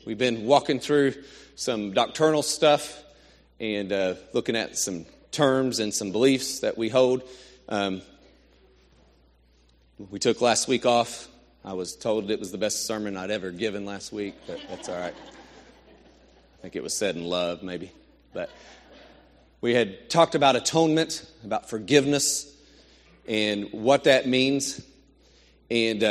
We've been walking through some doctrinal stuff and looking at some terms and some beliefs that we hold. We took last week off. I was told it was the best sermon I'd ever given last week, but that's all right. I think it was said in love, maybe. But we had talked about atonement, about forgiveness, and what that means. And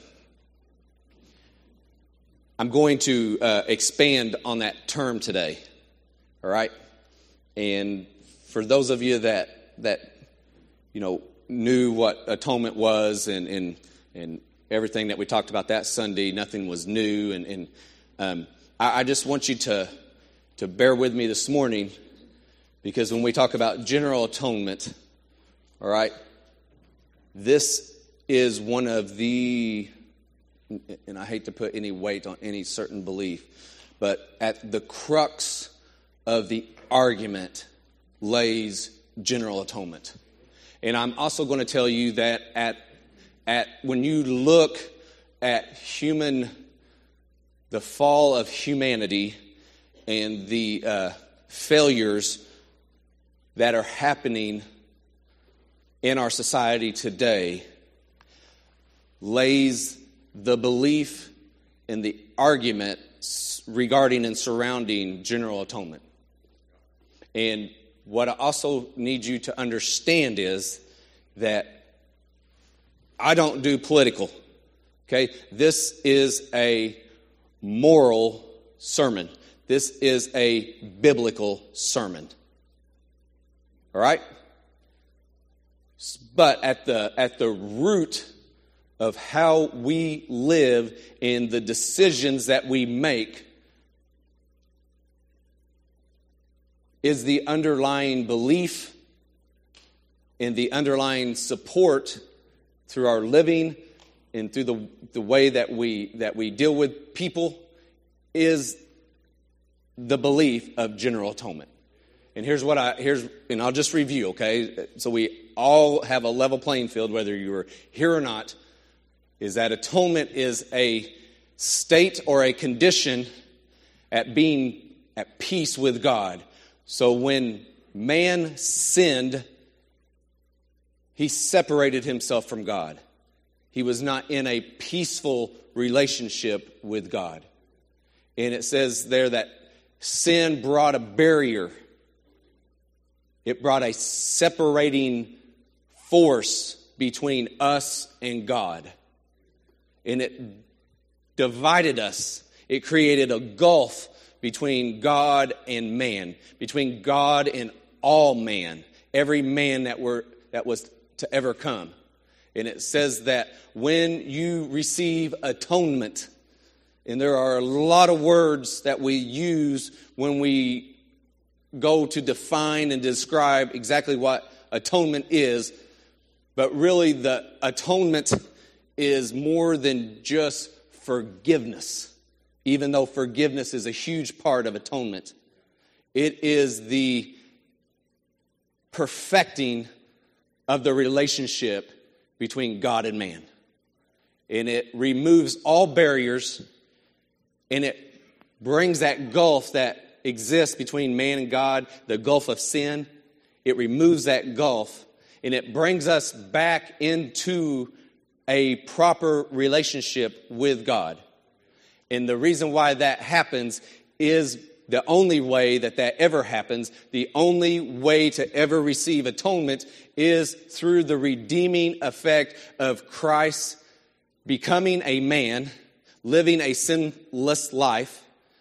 I'm going to expand on that term today, all right? And for those of you that knew what atonement was and everything that we talked about that Sunday, nothing was new. And I just want you to bear with me this morning, because when we talk about general atonement, all right, this is one of the, and I hate to put any weight on any certain belief, but at the crux of the argument lays general atonement. And I'm also going to tell you that at when you look at the fall of humanity and the failures that are happening in our society today, lays the belief and the argument regarding and surrounding general atonement. And what I also need you to understand is that I don't do political, okay? This is a moral sermon. This is a biblical sermon. All right? But at the root of how we live and the decisions that we make is the underlying belief and the underlying support through our living and through the way that we deal with people is the belief of general atonement. And and I'll just review, okay? So we all have a level playing field, whether you were here or not, is that atonement is a state or a condition at being at peace with God. So when man sinned, he separated himself from God. He was not in a peaceful relationship with God. And it says there that sin brought a barrier. It brought a separating force between us and God. And it divided us. It created a gulf between God and man, between God and all man, every man that was to ever come. And it says that when you receive atonement, and there are a lot of words that we use when we go to define and describe exactly what atonement is, but really the atonement is more than just forgiveness. Even though forgiveness is a huge part of atonement, it is the perfecting of the relationship between God and man. And it removes all barriers, and it brings that gulf that exists between man and God, the gulf of sin. It removes that gulf, and it brings us back into a proper relationship with God. And the reason why that happens is the only way that ever happens, the only way to ever receive atonement is through the redeeming effect of Christ becoming a man, living a sinless life,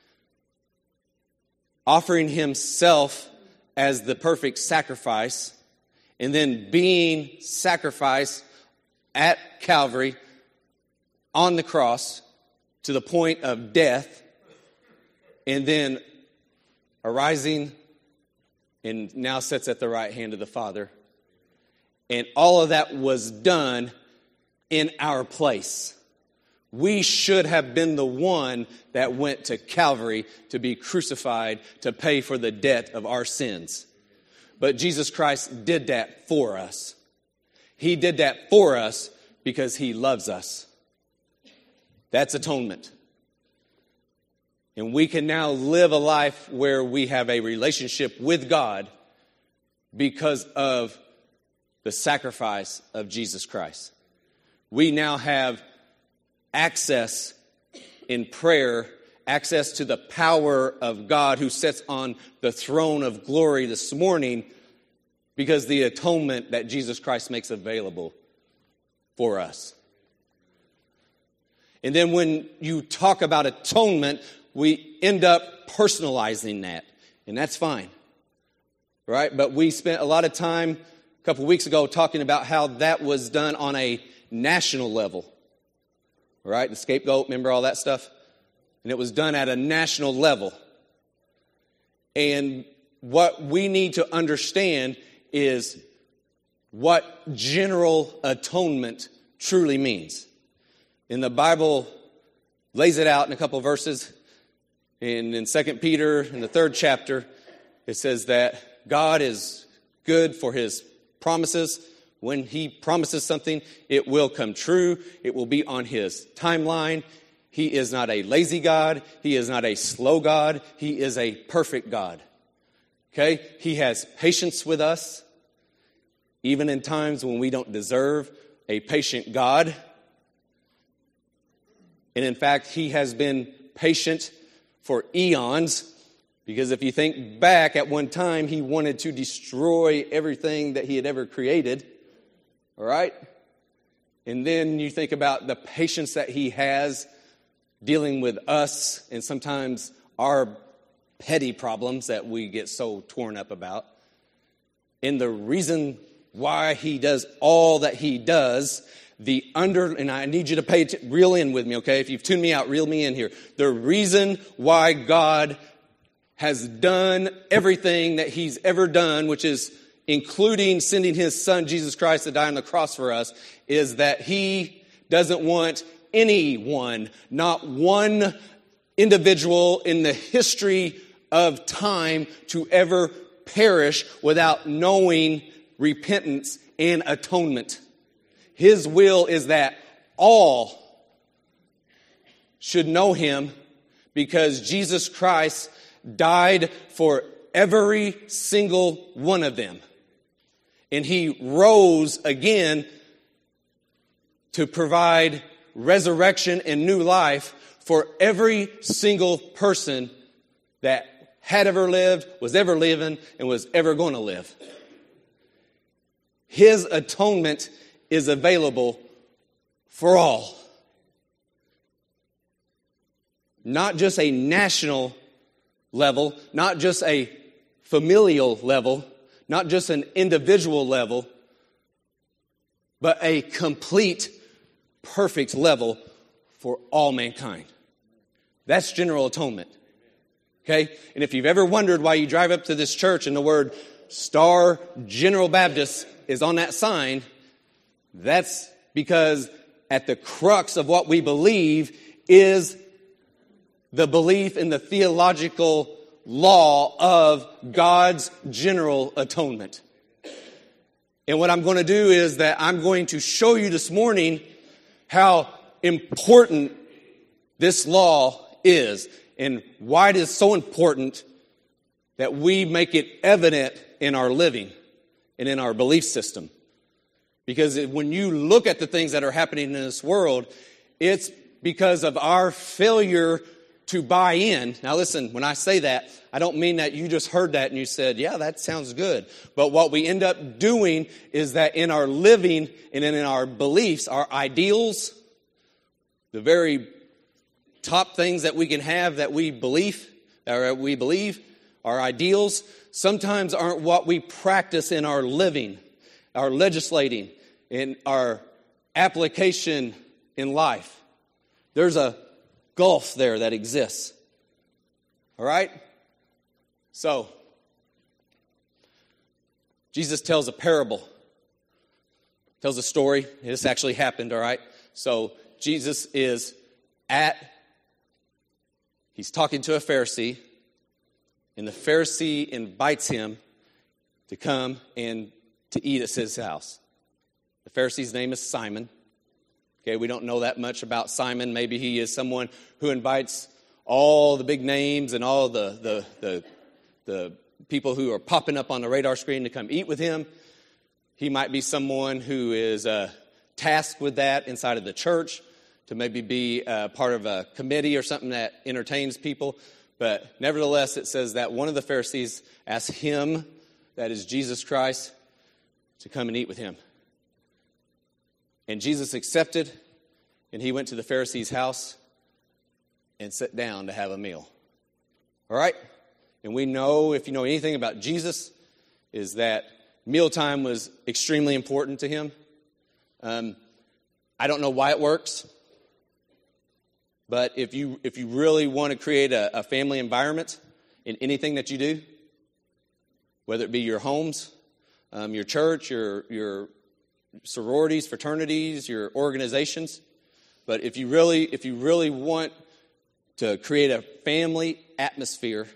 offering himself as the perfect sacrifice, and then being sacrificed at Calvary on the cross to the point of death, and then arising and now sits at the right hand of the Father. And all of that was done in our place. We should have been the one that went to Calvary to be crucified to pay for the debt of our sins. But Jesus Christ did that for us. He did that for us because he loves us. That's atonement. And we can now live a life where we have a relationship with God because of the sacrifice of Jesus Christ. We now have access in prayer, access to the power of God who sits on the throne of glory this morning because the atonement that Jesus Christ makes available for us. And then when you talk about atonement, we end up personalizing that, and that's fine, right? But we spent a lot of time a couple weeks ago talking about how that was done on a national level, right? The scapegoat, remember all that stuff? And it was done at a national level. And what we need to understand is what general atonement truly means. And the Bible lays it out in a couple of verses. In 2 Peter, in the 3rd chapter, it says that God is good for his promises. When he promises something, it will come true. It will be on his timeline. He is not a lazy God. He is not a slow God. He is a perfect God. Okay? He has patience with us, even in times when we don't deserve a patient God. And in fact, he has been patient for eons, because if you think back, at one time, he wanted to destroy everything that he had ever created. All right? And then you think about the patience that he has dealing with us and sometimes our petty problems that we get so torn up about. And the reason why he does all that he does, and I need you to reel in with me, okay? If you've tuned me out, reel me in here. The reason why God has done everything that he's ever done, which is including sending his son, Jesus Christ, to die on the cross for us, is that he doesn't want anyone, not one individual in the history of time, to ever perish without knowing repentance and atonement. His will is that all should know him, because Jesus Christ died for every single one of them. And he rose again to provide resurrection and new life for every single person that had ever lived, was ever living, and was ever going to live. His atonement is available for all. Not just a national level, not just a familial level, not just an individual level, but a complete, perfect level for all mankind. That's general atonement. Okay? And if you've ever wondered why you drive up to this church and the word Star General Baptist is on that sign, that's because at the crux of what we believe is the belief in the theological law of God's general atonement. And what I'm going to do is that I'm going to show you this morning how important this law is and why it is so important that we make it evident in our living and in our belief system. Because when you look at the things that are happening in this world, it's because of our failure to buy in. Now listen, when I say that, I don't mean that you just heard that and you said, yeah, that sounds good. But what we end up doing is that in our living and in our beliefs, our ideals, the very top things that we can have that we believe, our ideals, sometimes aren't what we practice in our living, our legislating, in our application in life. There's a gulf there that exists. All right? So, Jesus tells a parable, tells a story. This actually happened, all right? So, Jesus is he's talking to a Pharisee, and the Pharisee invites him to come and to eat at his house. The Pharisee's name is Simon. Okay, we don't know that much about Simon. Maybe he is someone who invites all the big names and all the people who are popping up on the radar screen to come eat with him. He might be someone who is tasked with that inside of the church, to maybe be part of a committee or something that entertains people. But nevertheless, it says that one of the Pharisees asked him, that is Jesus Christ, to come and eat with him. And Jesus accepted, and he went to the Pharisee's house and sat down to have a meal. All right? And we know, if you know anything about Jesus, is that mealtime was extremely important to him. I don't know why it works. But if you really want to create a family environment in anything that you do, whether it be your homes, your church, your sororities, fraternities, your organizations, but if you really want to create a family atmosphere,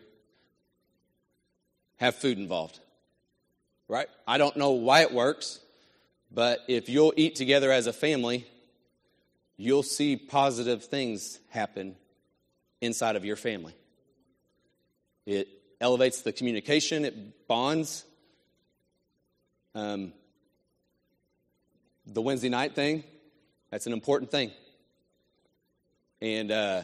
have food involved, right? I don't know why it works, but if you'll eat together as a family, you'll see positive things happen inside of your family. It elevates the communication. It bonds. The Wednesday night thing, that's an important thing. And I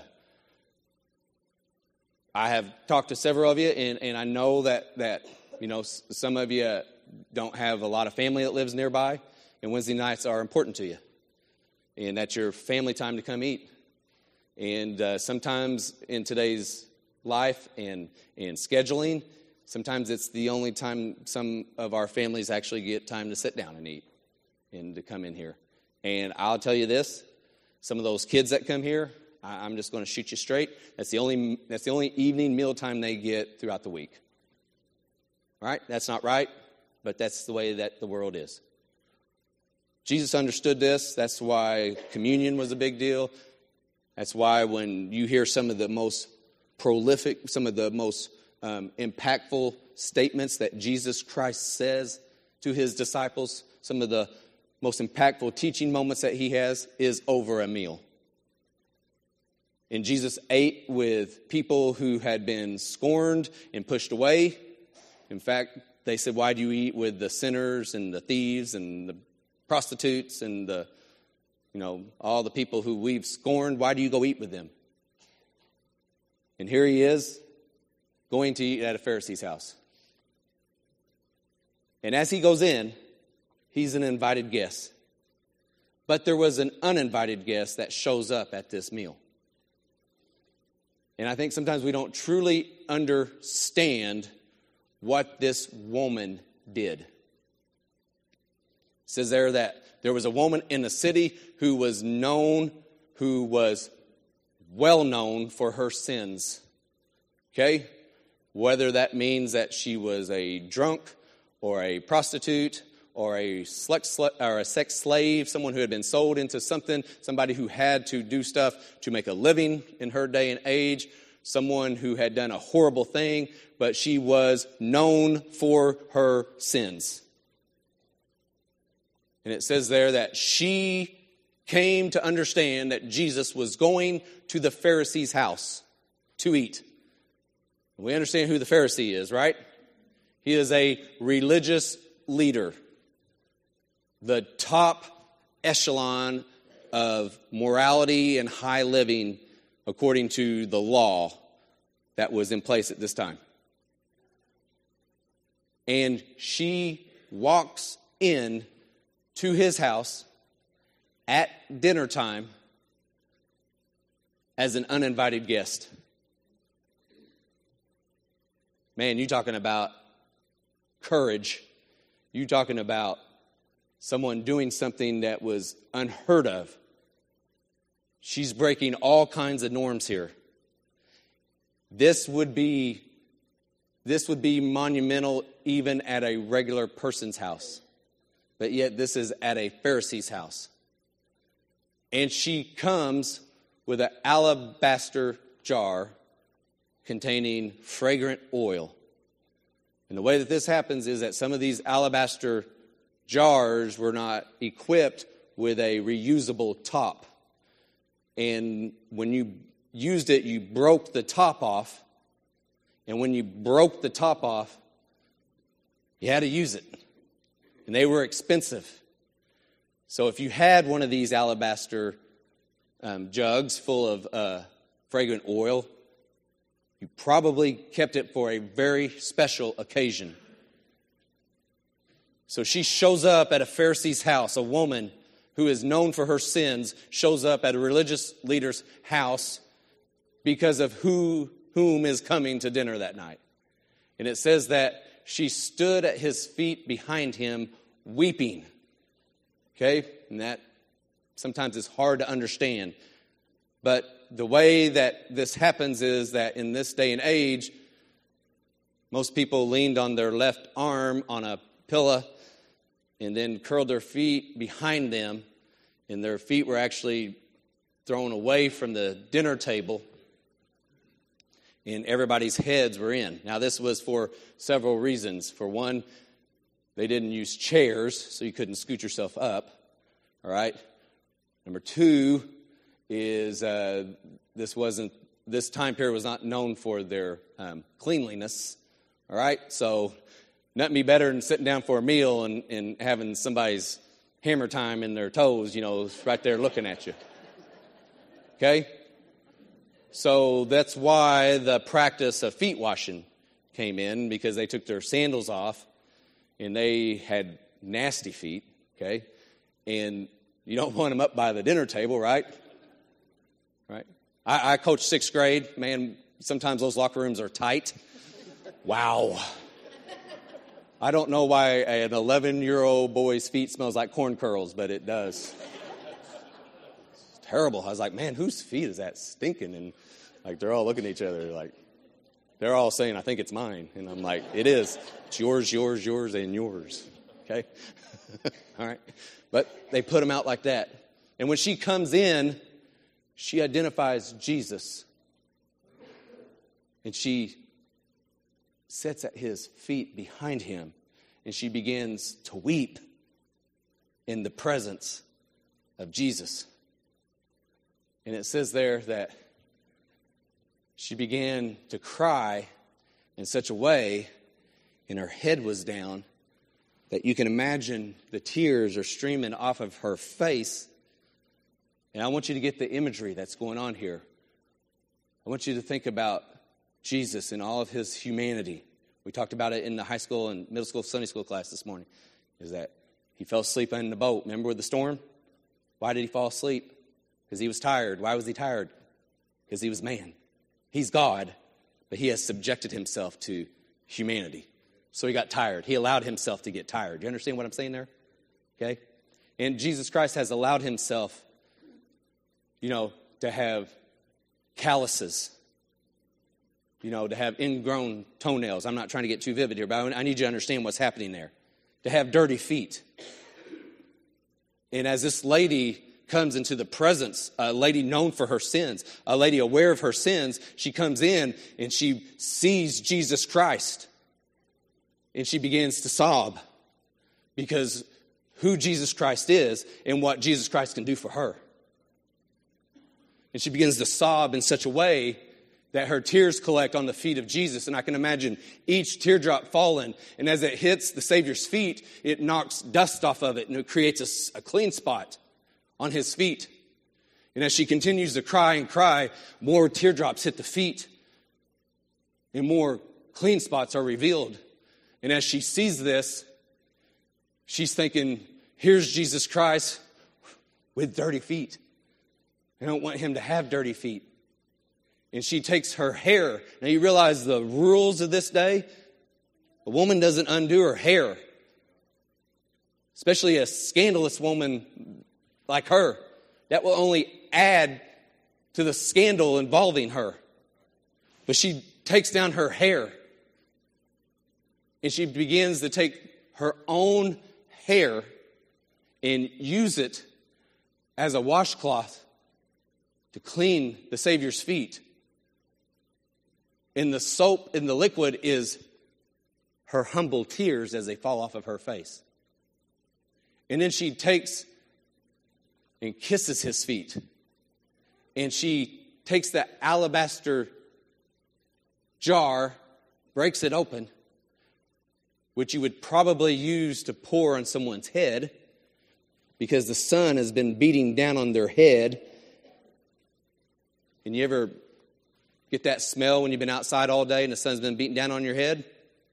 have talked to several of you, and I know that you know, some of you don't have a lot of family that lives nearby, and Wednesday nights are important to you. And that's your family time to come eat. And sometimes in today's life and scheduling, sometimes it's the only time some of our families actually get time to sit down and eat and to come in here. And I'll tell you this, some of those kids that come here, I'm just going to shoot you straight. That's the only evening mealtime they get throughout the week. All right? That's not right, but that's the way that the world is. Jesus understood this. That's why communion was a big deal. That's why when you hear some of the most prolific, some of the most impactful statements that Jesus Christ says to his disciples, some of the most impactful teaching moments that he has is over a meal. And Jesus ate with people who had been scorned and pushed away. In fact, they said, "Why do you eat with the sinners and the thieves and the prostitutes and all the people who we've scorned? Why do you go eat with them?" And here he is going to eat at a Pharisee's house. And as he goes in, he's an invited guest. But there was an uninvited guest that shows up at this meal. And I think sometimes we don't truly understand what this woman did. It says there that there was a woman in the city who was well known for her sins. Okay? Whether that means that she was a drunk or a prostitute or a sex slave, someone who had been sold into something, somebody who had to do stuff to make a living in her day and age, someone who had done a horrible thing, but she was known for her sins. And it says there that she came to understand that Jesus was going to the Pharisee's house to eat. We understand who the Pharisee is, right? He is a religious leader, the top echelon of morality and high living according to the law that was in place at this time. And she walks in to his house at dinner time as an uninvited guest. Man, you talking about courage. You talking about someone doing something that was unheard of. She's breaking all kinds of norms here. This would be monumental even at a regular person's house. But yet this is at a Pharisee's house. And she comes with an alabaster jar containing fragrant oil. And the way that this happens is that some of these alabaster jars were not equipped with a reusable top. And when you used it, you broke the top off. And when you broke the top off, you had to use it. And they were expensive. So if you had one of these alabaster jugs full of fragrant oil, you probably kept it for a very special occasion. So she shows up at a Pharisee's house. A woman who is known for her sins shows up at a religious leader's house because of whom is coming to dinner that night. And it says that she stood at his feet behind him weeping. Okay? And that sometimes is hard to understand. But the way that this happens is that in this day and age, most people leaned on their left arm on a pillow and then curled their feet behind them, and their feet were actually thrown away from the dinner table, and everybody's heads were in. Now, this was for several reasons. For one, they didn't use chairs, so you couldn't scoot yourself up. All right? Number two is this time period was not known for their cleanliness. All right? So nothing be better than sitting down for a meal and having somebody's hammer time in their toes, right there looking at you. Okay? So that's why the practice of feet washing came in, because they took their sandals off and they had nasty feet, okay? And you don't want them up by the dinner table, right? Right? I coached 6th grade. Man, sometimes those locker rooms are tight. Wow. I don't know why an 11-year-old boy's feet smells like corn curls, but it does. It's terrible. I was like, man, whose feet is that stinking? And like they're all looking at each other like they're all saying, I think it's mine. And I'm like, it is. It's yours, yours, yours, and yours. Okay? All right. But they put them out like that. And when she comes in, she identifies Jesus. And she sits at his feet behind him, and she begins to weep in the presence of Jesus. And it says there that she began to cry in such a way, and her head was down, that you can imagine the tears are streaming off of her face. And I want you to get the imagery that's going on here. I want you to think about Jesus in all of his humanity. We talked about it in the high school and middle school Sunday school class this morning, is that he fell asleep in the boat. Remember with the storm? Why did he fall asleep? Because he was tired. Why was he tired? Because he was man. He's God, but he has subjected himself to humanity. So he got tired. He allowed himself to get tired. Do you understand what I'm saying there? Okay? And Jesus Christ has allowed himself, to have calluses, to have ingrown toenails. I'm not trying to get too vivid here, but I need you to understand what's happening there. To have dirty feet. And as this lady comes into the presence, a lady known for her sins, a lady aware of her sins, she comes in and she sees Jesus Christ. And she begins to sob because who Jesus Christ is and what Jesus Christ can do for her. And she begins to sob in such a way that her tears collect on the feet of Jesus. And I can imagine each teardrop falling. And as it hits the Savior's feet, it knocks dust off of it. And it creates a clean spot on his feet. And as she continues to cry and cry, more teardrops hit the feet. And more clean spots are revealed. And as she sees this, she's thinking, here's Jesus Christ with dirty feet. I don't want him to have dirty feet. And she takes her hair. Now you realize the rules of this day? A woman doesn't undo her hair. Especially a scandalous woman like her. That will only add to the scandal involving her. But she takes down her hair. And she begins to take her own hair and use it as a washcloth to clean the Savior's feet. And the soap and the liquid is her humble tears as they fall off of her face. And then she takes and kisses his feet. And she takes that alabaster jar, breaks it open, which you would probably use to pour on someone's head because the sun has been beating down on their head. And you ever get that smell when you've been outside all day and the sun's been beating down on your head?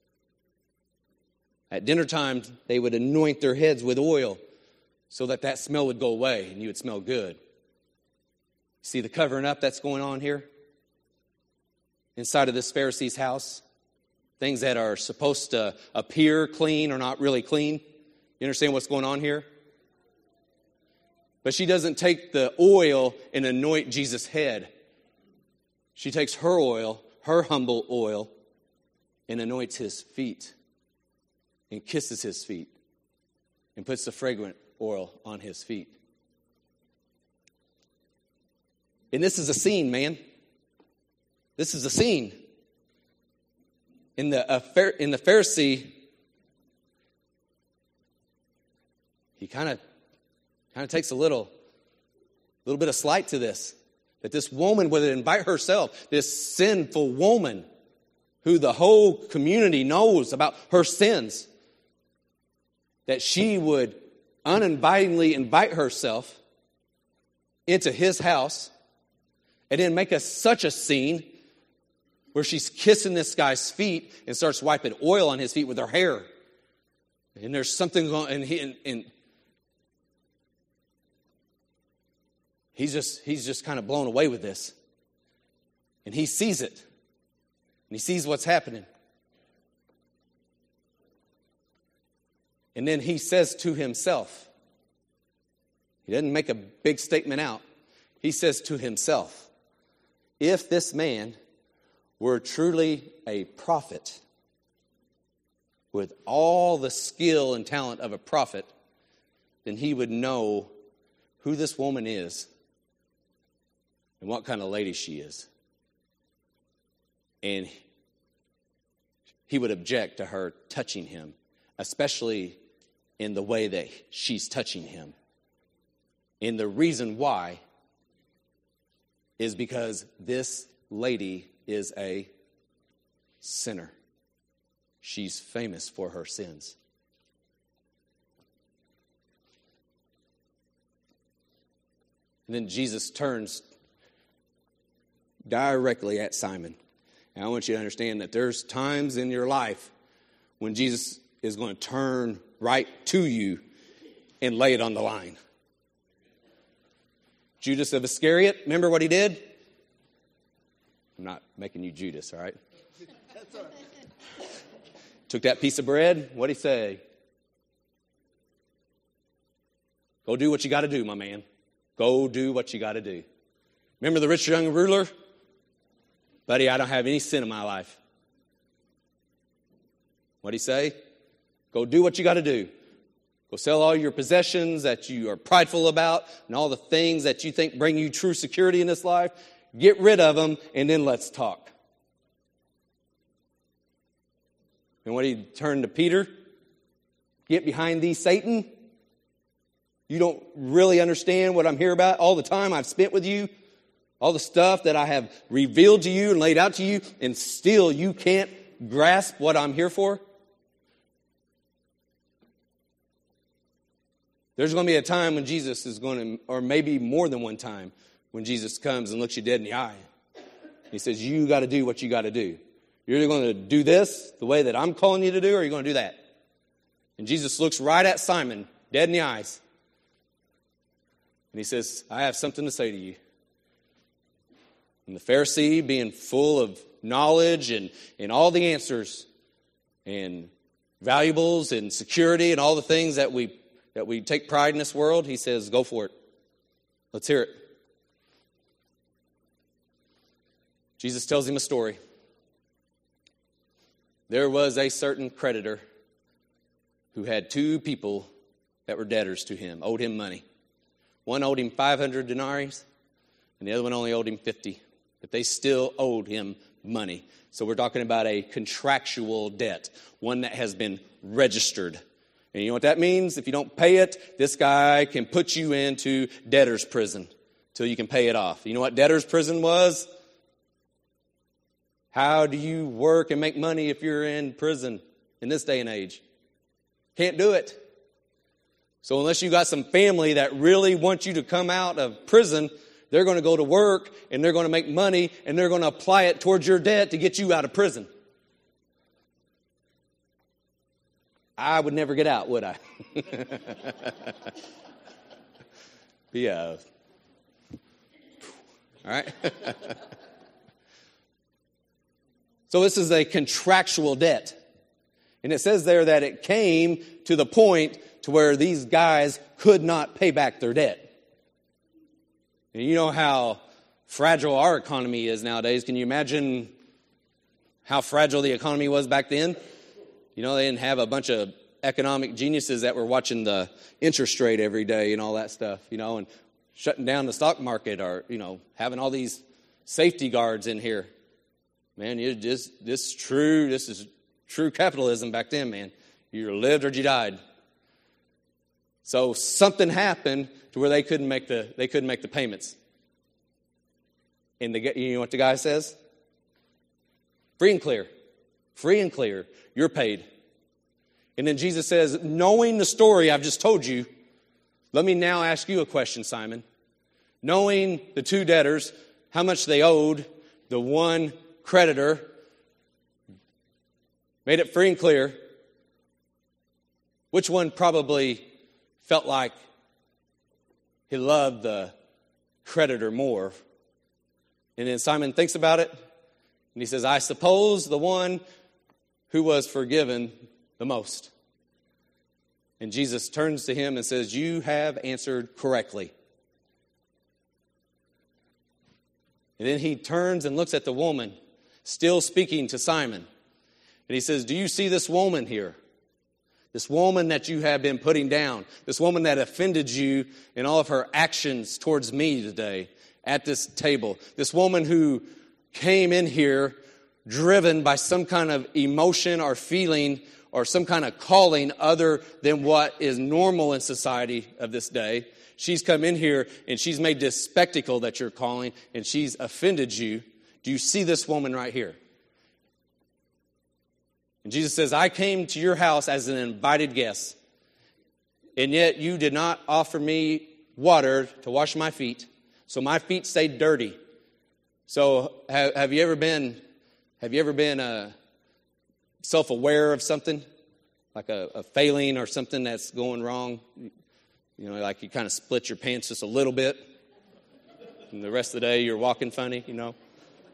At dinner time, they would anoint their heads with oil so that that smell would go away and you would smell good. See the covering up that's going on here? Inside of this Pharisee's house? Things that are supposed to appear clean are not really clean. You understand what's going on here? But she doesn't take the oil and anoint Jesus' head. She takes her oil, her humble oil, and anoints his feet and kisses his feet and puts the fragrant oil on his feet. And this is a scene, man. This is a scene. In the Pharisee, he kind of takes a little bit of slight to this. That this woman would invite herself, this sinful woman, who the whole community knows about her sins, that she would uninvitingly invite herself into his house and then make such a scene where she's kissing this guy's feet and starts wiping oil on his feet with her hair. And there's something going, and he's just kind of blown away with this. And he sees it. And he sees what's happening. And then he says to himself, he doesn't make a big statement out. He says to himself, if this man were truly a prophet, with all the skill and talent of a prophet, then he would know who this woman is and what kind of lady she is. And he would object to her touching him, especially in the way that she's touching him. And the reason why is because this lady is a sinner. She's famous for her sins. And then Jesus turns directly at Simon. And I want you to understand that there's times in your life when Jesus is going to turn right to you and lay it on the line. Judas of Iscariot, remember what he did? I'm not making you Judas, all right? That's all right. Took that piece of bread. What'd he say? Go do what you got to do, my man. Go do what you got to do. Remember the rich young ruler? Buddy, I don't have any sin in my life. What'd he say? Go do what you got to do. Go sell all your possessions that you are prideful about and all the things that you think bring you true security in this life. Get rid of them, and then let's talk. And when he turned to Peter, get behind thee, Satan. You don't really understand what I'm here about. All the time I've spent with you, all the stuff that I have revealed to you and laid out to you, and still you can't grasp what I'm here for. There's going to be a time when Jesus is going to, or maybe more than one time, when Jesus comes and looks you dead in the eye. He says, you got to do what you got to do. You're either going to do this the way that I'm calling you to do, or you're going to do that. And Jesus looks right at Simon, dead in the eyes. And he says, I have something to say to you. And the Pharisee, being full of knowledge and all the answers and valuables and security and all the things that we take pride in this world, he says, go for it. Let's hear it. Jesus tells him a story. There was a certain creditor who had two people that were debtors to him, owed him money. One owed him 500 denarii, and the other one only owed him 50. But they still owed him money. So we're talking about a contractual debt, one that has been registered. And you know what that means? If you don't pay it, this guy can put you into debtor's prison. till you can pay it off. You know what debtor's prison was? How do you work and make money if you're in prison in this day and age? Can't do it. So unless you got some family that really wants you to come out of prison, they're going to go to work and they're going to make money and they're going to apply it towards your debt to get you out of prison. I would never get out, would I? Yeah. All right. So this is a contractual debt. And it says there that it came to the point to where these guys could not pay back their debt. And you know how fragile our economy is nowadays. Can you imagine how fragile the economy was back then? You know, they didn't have a bunch of economic geniuses that were watching the interest rate every day and all that stuff, you know, and shutting down the stock market or, you know, having all these safety guards in here. Man, this is true capitalism back then, man. You lived or you died. So something happened to where they couldn't make the payments. And you know what the guy says? Free and clear, you're paid. And then Jesus says, knowing the story I've just told you, let me now ask you a question, Simon. Knowing the two debtors, how much they owed, the one creditor, made it free and clear, which one probably felt like he loved the creditor more? And then Simon thinks about it, and he says, I suppose the one who was forgiven the most. And Jesus turns to him and says, you have answered correctly. And then he turns and looks at the woman, still speaking to Simon. And he says, do you see this woman here? This woman that you have been putting down. This woman that offended you in all of her actions towards me today at this table. This woman who came in here driven by some kind of emotion or feeling or some kind of calling other than what is normal in society of this day. She's come in here and she's made this spectacle that you're calling and she's offended you. Do you see this woman right here? And Jesus says, I came to your house as an invited guest, and yet you did not offer me water to wash my feet, so my feet stayed dirty. So have you ever been self-aware of something, like a failing or something that's going wrong? You know, like you kind of split your pants just a little bit, and the rest of the day you're walking funny, you know.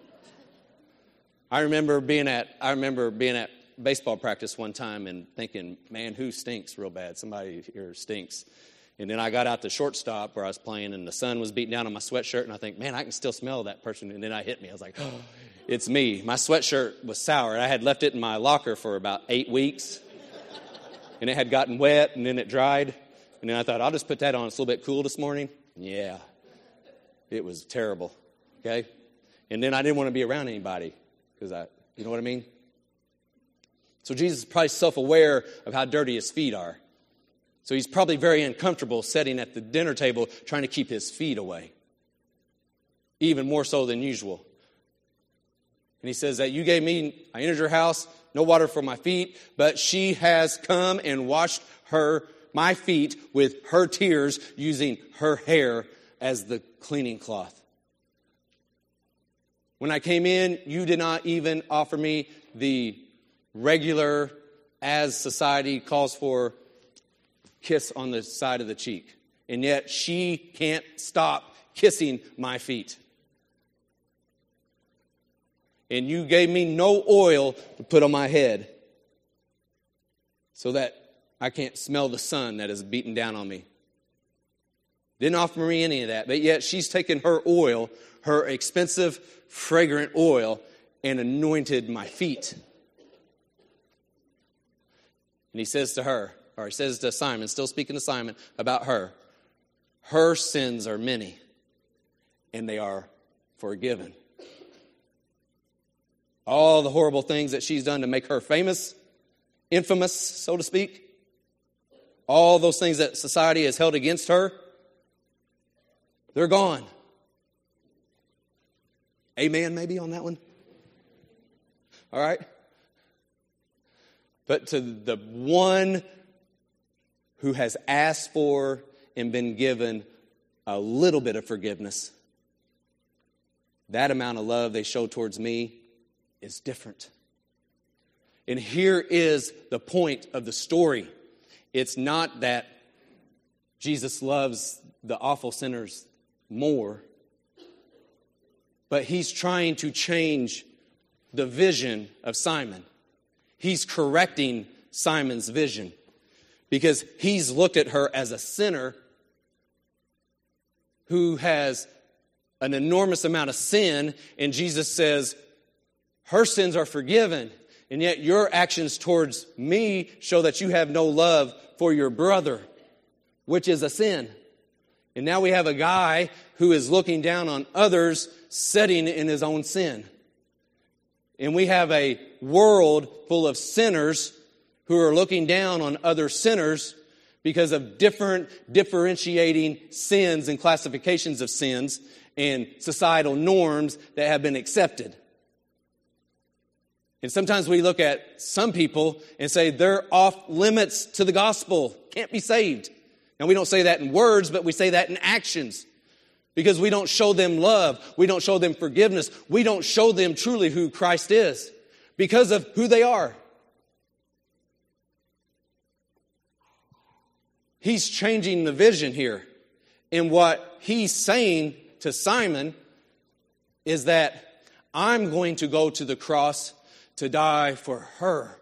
I remember being at baseball practice one time and thinking, man, who stinks real bad? Somebody here stinks. And then I got out the shortstop where I was playing, and the sun was beating down on my sweatshirt, and I think, man, I can still smell that person. And then it hit me. I was like, oh, it's me. My sweatshirt was sour. I had left it in my locker for about 8 weeks, and it had gotten wet, and then it dried. And then I thought, I'll just put that on. It's a little bit cool this morning. Yeah, it was terrible, okay? And then I didn't want to be around anybody because you know what I mean? So Jesus is probably self-aware of how dirty his feet are. So he's probably very uncomfortable sitting at the dinner table trying to keep his feet away, even more so than usual. And he says that I entered your house, no water for my feet, but she has come and washed my feet with her tears, using her hair as the cleaning cloth. When I came in, you did not even offer me the regular, as society calls for, kiss on the side of the cheek. And yet she can't stop kissing my feet. And you gave me no oil to put on my head so that I can't smell the sun that is beating down on me. Didn't offer me any of that. But yet she's taken her oil, her expensive, fragrant oil, and anointed my feet. And he says to Simon, still speaking to Simon, about her. Her sins are many, and they are forgiven. All the horrible things that she's done to make her famous, infamous, so to speak, all those things that society has held against her, they're gone. Amen, maybe, on that one? All right? But to the one who has asked for and been given a little bit of forgiveness, that amount of love they show towards me is different. And here is the point of the story. It's not that Jesus loves the awful sinners more, but he's trying to change the vision of Simon. He's correcting Simon's vision because he's looked at her as a sinner who has an enormous amount of sin, and Jesus says, her sins are forgiven, and yet your actions towards me show that you have no love for your brother, which is a sin. And now we have a guy who is looking down on others, sitting in his own sin. And we have a world full of sinners who are looking down on other sinners because of different differentiating sins and classifications of sins and societal norms that have been accepted. And sometimes we look at some people and say they're off limits to the gospel, can't be saved. Now, we don't say that in words, but we say that in actions. Because we don't show them love. We don't show them forgiveness. We don't show them truly who Christ is because of who they are. He's changing the vision here. And what he's saying to Simon is that I'm going to go to the cross to die for her.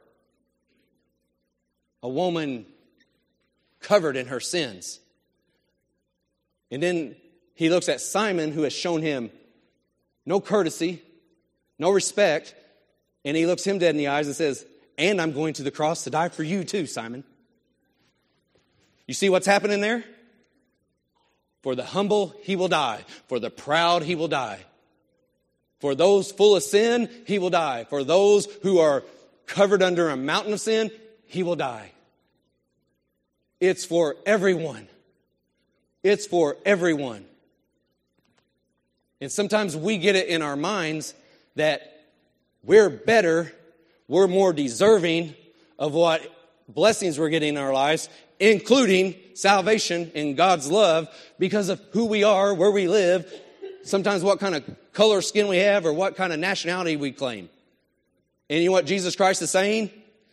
A woman covered in her sins. And then he looks at Simon, who has shown him no courtesy, no respect, and he looks him dead in the eyes and says, and I'm going to the cross to die for you too, Simon. You see what's happening there? For the humble, he will die. For the proud, he will die. For those full of sin, he will die. For those who are covered under a mountain of sin, he will die. It's for everyone. It's for everyone. And sometimes we get it in our minds that we're better, we're more deserving of what blessings we're getting in our lives, including salvation and God's love, because of who we are, where we live, sometimes what kind of color skin we have, or what kind of nationality we claim. And you know what Jesus Christ is saying?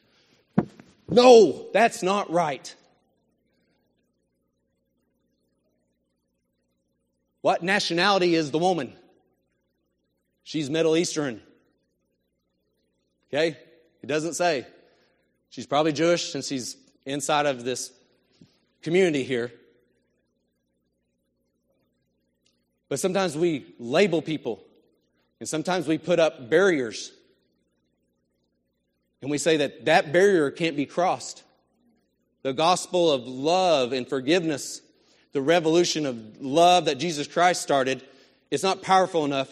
No, that's not right. What nationality is the woman? She's Middle Eastern. Okay? It doesn't say. She's probably Jewish since she's inside of this community here. But sometimes we label people, and sometimes we put up barriers. And we say that that barrier can't be crossed. The gospel of love and forgiveness, the revolution of love that Jesus Christ started, it's not powerful enough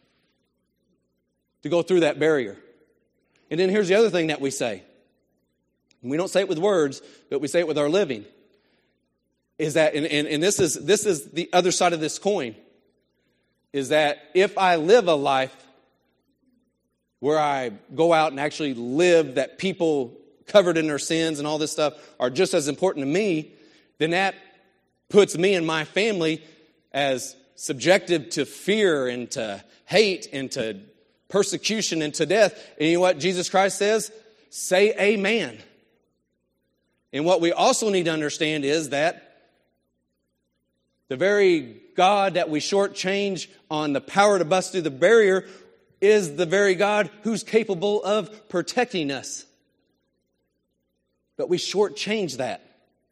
to go through that barrier. And then here's the other thing that we say. And we don't say it with words, but we say it with our living. Is that, and this is the other side of this coin, is that if I live a life where I go out and actually live that people covered in their sins and all this stuff are just as important to me, then that puts me and my family as subjected to fear and to hate and to persecution and to death. And you know what Jesus Christ says? Say amen. And what we also need to understand is that the very God that we shortchange on the power to bust through the barrier is the very God who's capable of protecting us. But we shortchange that.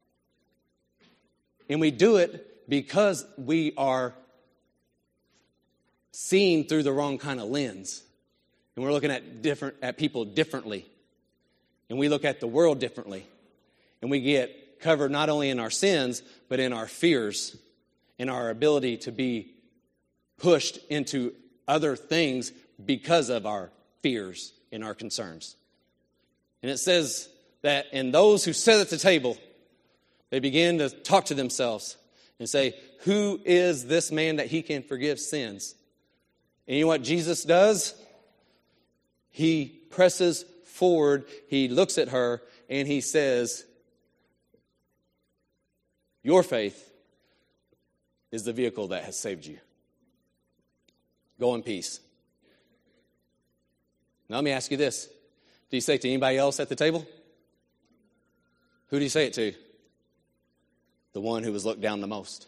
And we do it because we are seeing through the wrong kind of lens. And we're looking at people differently. And we look at the world differently. And we get covered not only in our sins, but in our fears, in our ability to be pushed into other things because of our fears and our concerns. And it says that in those who sit at the table, they begin to talk to themselves and say, who is this man that he can forgive sins? And you know what Jesus does? He presses forward, he looks at her, and he says, your faith is the vehicle that has saved you. Go in peace. Now let me ask you this. Do you say it to anybody else at the table? Who do you say it to? The one who was looked down the most.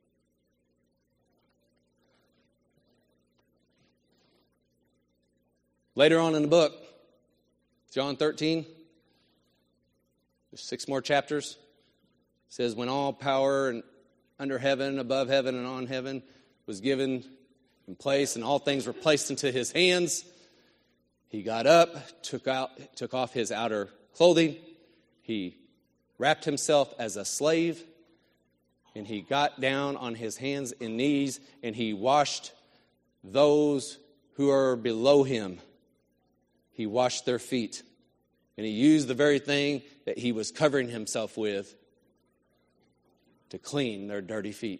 Later on in the book, John 13, there's 6 more chapters. It says, when all power under heaven, above heaven, and on heaven was given in place, and all things were placed into his hands, he got up, took off his outer clothing, he wrapped himself as a slave, and he got down on his hands and knees, and he washed those who are below him. He washed their feet. And he used the very thing that he was covering himself with to clean their dirty feet.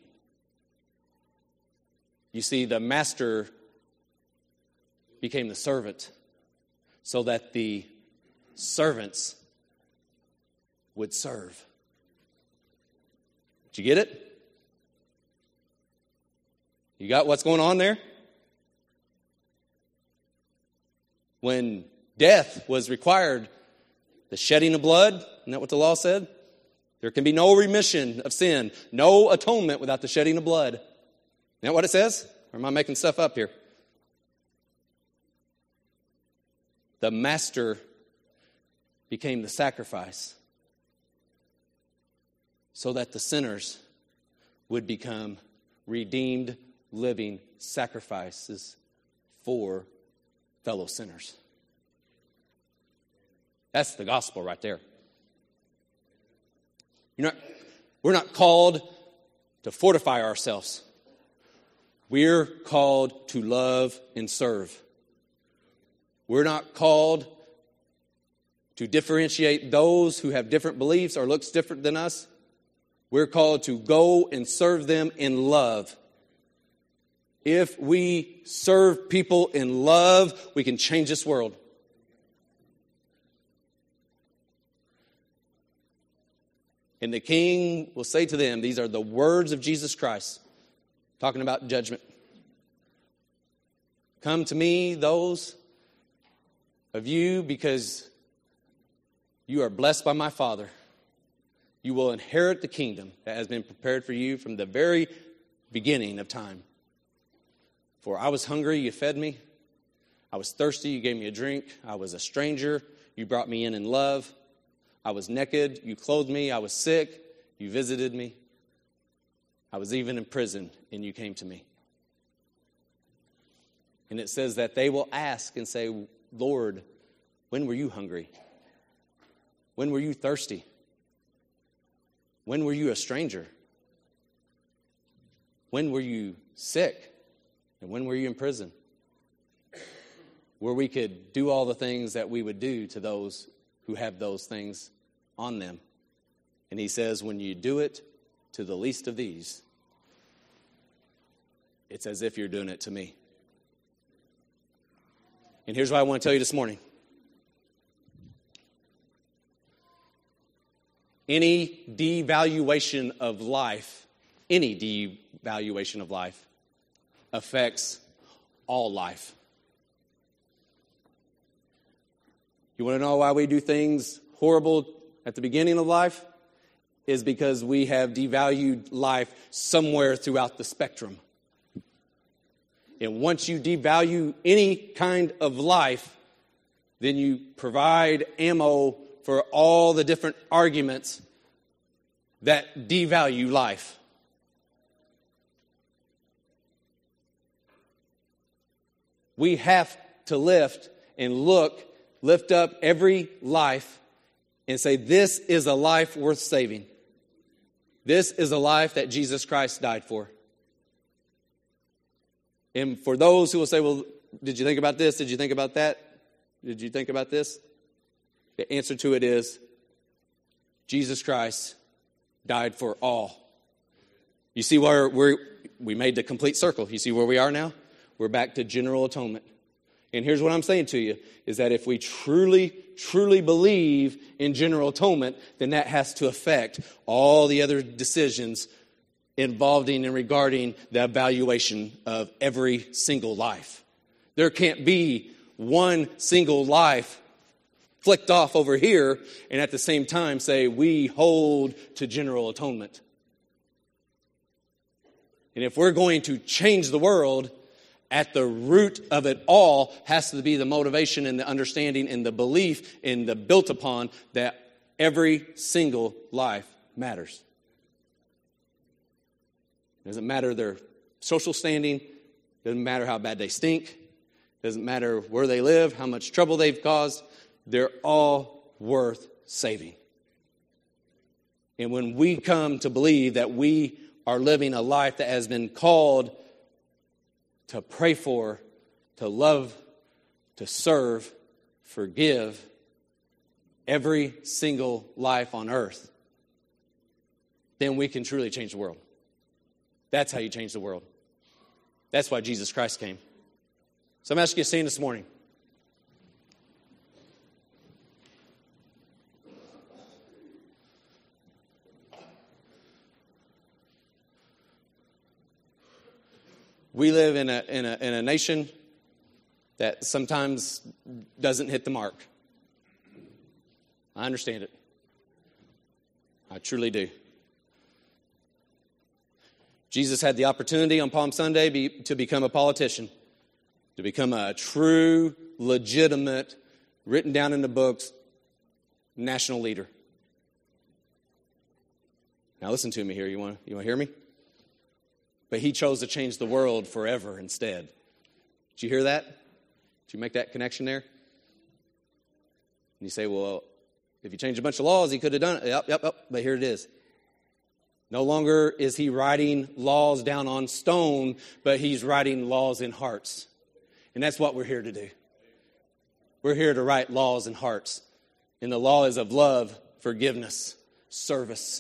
You see, the master became the servant so that the servants would serve. Did you get it? You got what's going on there? When death was required, the shedding of blood, isn't that what the law said? There can be no remission of sin, no atonement without the shedding of blood. Isn't that what it says? Or am I making stuff up here? The master became the sacrifice so that the sinners would become redeemed, living sacrifices for fellow sinners. That's the gospel right there. We're not called to fortify ourselves. We're called to love and serve. We're not called to differentiate those who have different beliefs or looks different than us. We're called to go and serve them in love. If we serve people in love, we can change this world. And the king will say to them, these are the words of Jesus Christ, talking about judgment. Come to me, those of you, because you are blessed by my Father. You will inherit the kingdom that has been prepared for you from the very beginning of time. For I was hungry, you fed me. I was thirsty, you gave me a drink. I was a stranger, you brought me in love. I was naked, you clothed me. I was sick, you visited me. I was even in prison, and you came to me. And it says that they will ask and say, Lord, when were you hungry? When were you thirsty? When were you a stranger? When were you sick? And when were you in prison? Where we could do all the things that we would do to those who have those things on them. And he says, when you do it to the least of these, it's as if you're doing it to me. And here's what I want to tell you this morning. Any devaluation of life affects all life. You want to know why we do things horrible at the beginning of life? Is because we have devalued life somewhere throughout the spectrum. And once you devalue any kind of life, then you provide ammo for all the different arguments that devalue life. We have to lift up every life and say, this is a life worth saving. This is a life that Jesus Christ died for. And for those who will say, well, did you think about this? Did you think about that? Did you think about this? The answer to it is, Jesus Christ died for all. You see where we made the complete circle. You see where we are now? we're back to general atonement. And here's what I'm saying to you, is that if we truly, truly believe in general atonement, then that has to affect all the other decisions involving and regarding the evaluation of every single life. There can't be one single life flicked off over here and at the same time say, we hold to general atonement. And if we're going to change the world, at the root of it all has to be the motivation and the understanding and the belief and the built upon that every single life matters. Doesn't matter their social standing, doesn't matter how bad they stink, doesn't matter where they live, how much trouble they've caused, they're all worth saving. And when we come to believe that we are living a life that has been called to pray for, to love, to serve, forgive every single life on earth, then we can truly change the world. That's how you change the world. That's why Jesus Christ came. So I'm asking you to stand this morning. We live in a nation that sometimes doesn't hit the mark. I understand it. I truly do. Jesus had the opportunity on Palm Sunday to become a politician, to become a true, legitimate, written down in the books, national leader. Now listen to me here. You want to hear me? But he chose to change the world forever instead. Did you hear that? Did you make that connection there? And you say, well, if you change a bunch of laws, he could have done it. Yep. But here it is. No longer is he writing laws down on stone, but he's writing laws in hearts. And that's what we're here to do. We're here to write laws in hearts. And the law is of love, forgiveness, service.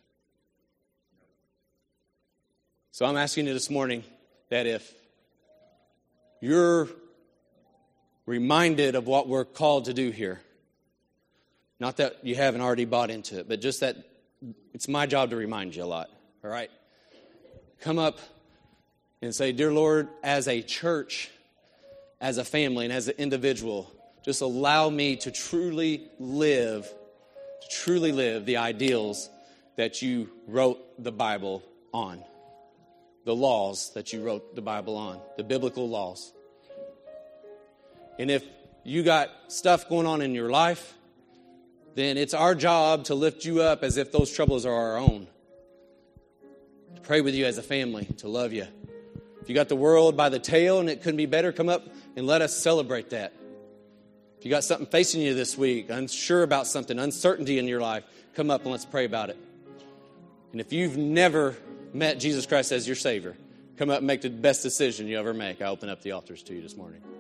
So I'm asking you this morning that if you're reminded of what we're called to do here, not that you haven't already bought into it, but just that it's my job to remind you a lot, all right? Come up and say, dear Lord, as a church, as a family, and as an individual, just allow me to truly live the ideals that you wrote the Bible on. The laws that you wrote the Bible on, the biblical laws. And if you got stuff going on in your life, then it's our job to lift you up as if those troubles are our own. To pray with you as a family, to love you. If you got the world by the tail and it couldn't be better, come up and let us celebrate that. If you got something facing you this week, unsure about something, uncertainty in your life, come up and let's pray about it. And if you've never met Jesus Christ as your Savior, come up and make the best decision you ever make. I open up the altars to you this morning.